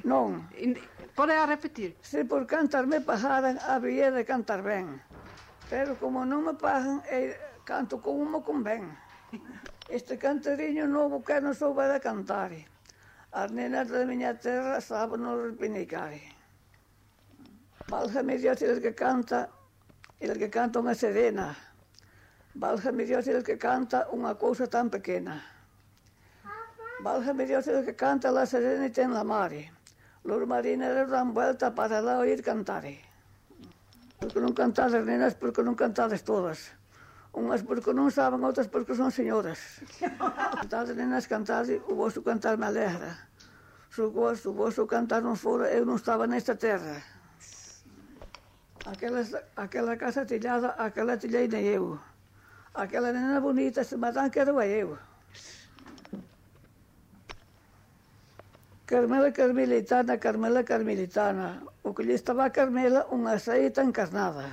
Non. Pode a repetir? Se por cantar me pagaran, había de cantar ben. Pero como non me pagan, canto como me convén. Este cantariño novo que non souba de cantar. As nenas da miña terra saben non repinicar. Válgame Dios el que canta unha serena. Válgame Dios el que canta unha cousa tan pequena. Válgame Dios el que canta la serenita en la mare. Los marineros dan vuelta para lá oír cantar. Porque non cantades, nenas, porque non cantades todas. Unhas porque non saben, outras porque son señoras. Cantades, nenas, cantades, o vosso cantar me alegra. Se o vosso cantar non fora, eu non estaba nesta terra. Aquela casa tillada, aquela tillei nem eu. Aquela nena bonita, se matan, quero eu. Carmela Carmelitana, Carmela Carmelitana, o que lle estaba a Carmela unha saíta encarnada.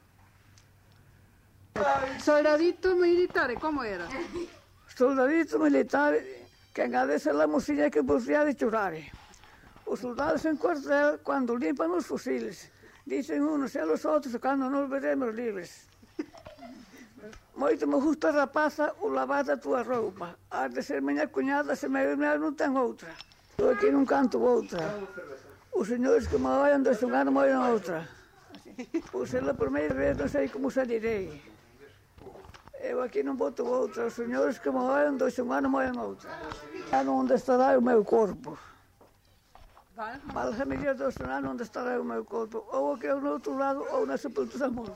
Soldadito militar, como era? Soldadito militar, que engadece la musiña que volvía de chorar. Os soldados en cuartel, cando limpan os fusiles, dicen unos e los outros cando nos veremos libres. Moito me gusta, rapaza, o lavar da tua roupa. Has de ser miña cuñada, se me non ten outra. Eu aquí non canto outra. Os señores que me oian do xungar me oian outra. Por ser a primeira vez non sei como salirei. Eu aquí non boto outra. Os señores que me oian do xungar me oian outra. Xa non onde estará o meu corpo. Válgame Dios do xungar onde estará o meu corpo. Ou que é no outro lado ou na sepultura morto.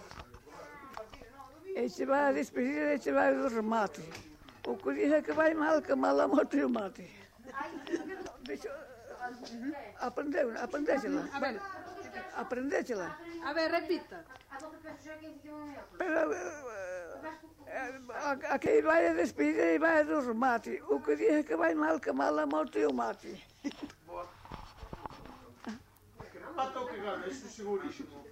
E se vai a despedir e se vai o remate. O que dice que vai mal, que mal a morte e o mate. Aprendéchela. A ver, repita. Pero aquí vai a despedir e vai a do remate. O que dice que vai mal, que mal a morte e o mate. que gana, isto segurísimo.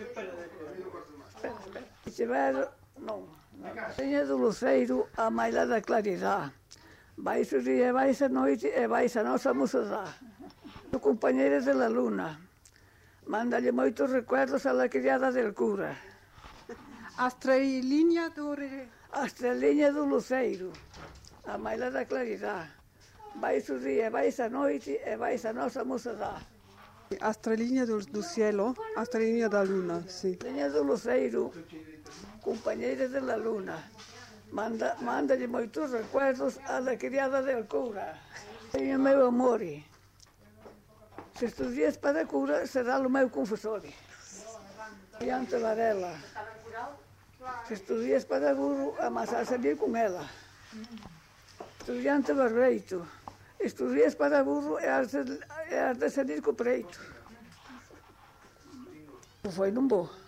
Se vai non. Seña do luceiro, a maila da claridade. Vais o día, vais a noite e vais a nosa mocidade. O compañeiro de la luna. Mándalle moitos recuerdos a la criada del cura. A estreliña do... A estreliña do luceiro. A maila da claridade. Vais o día, vais a noite e vais a nosa mocidade. A estreliña do cielo, a estreliña da luna, sí. A estreliña do luceiro, compañeira de la luna. Mándalle moitos recuerdos a la criada del cura. Teño meu amor. Se estudies para cura, será o meu confesor. Diante Varela. Se estudies para guru, amasar salir con ela. Estudiante Barbeito. Estudies para burro e has de salir co preito. Foi non bo.